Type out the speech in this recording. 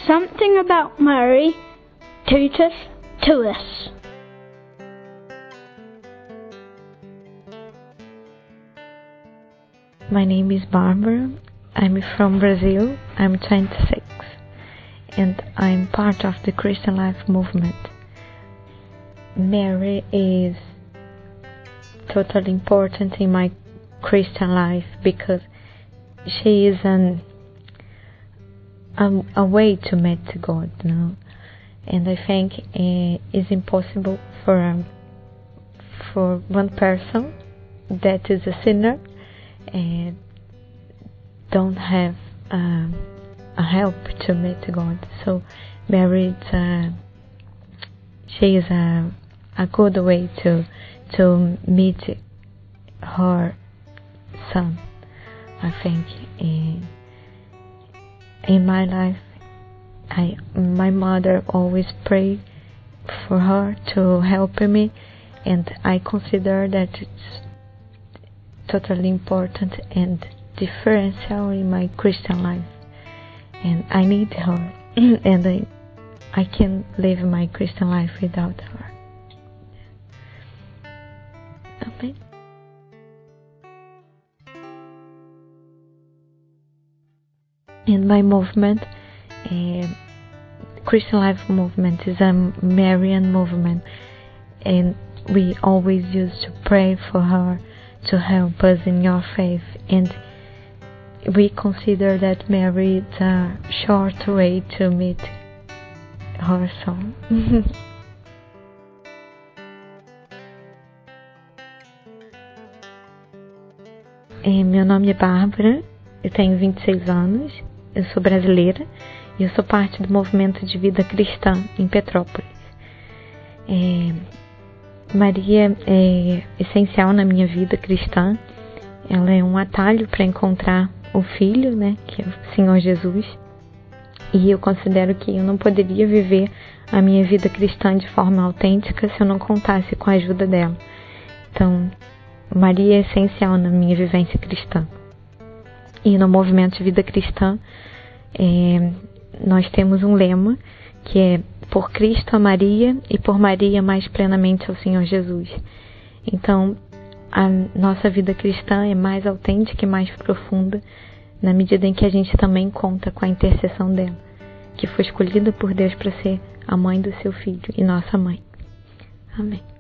Something about Mary, totus tuus. My name is Barbara. I'm from Brazil. I'm 26 and I'm part of the Christian Life movement. Mary is totally important in my Christian life because she is a way to meet God, you know. And I think it's impossible for one person that is a sinner and don't have a help to meet God. So Mary, she is a good way to meet her son. I think in my life, my mother always prayed for her to help me, and I consider that it's totally important and differential in my Christian life, and I need her and I can't live my Christian life without her. Amen. In my movement, Christian Life movement is a Marian movement, and we always used to pray for her to help us in your faith, and we consider that Mary is a short way to meet her son. Meu nome é Bárbara, eu tenho 26 anos, eu sou brasileira e eu sou parte do movimento de vida cristã em Petrópolis. Maria é essencial na minha vida cristã, ela é um atalho para encontrar o Filho, né, que é o Senhor Jesus, e eu considero que eu não poderia viver a minha vida cristã de forma autêntica se eu não contasse com a ajuda dela. Então, Maria é essencial na minha vivência cristã. E no movimento de vida cristã, nós temos um lema que é por Cristo a Maria e por Maria mais plenamente ao Senhor Jesus. Então, a nossa vida cristã é mais autêntica e mais profunda na medida em que a gente também conta com a intercessão dela, que foi escolhida por Deus para ser a mãe do seu Filho e nossa mãe. Amém.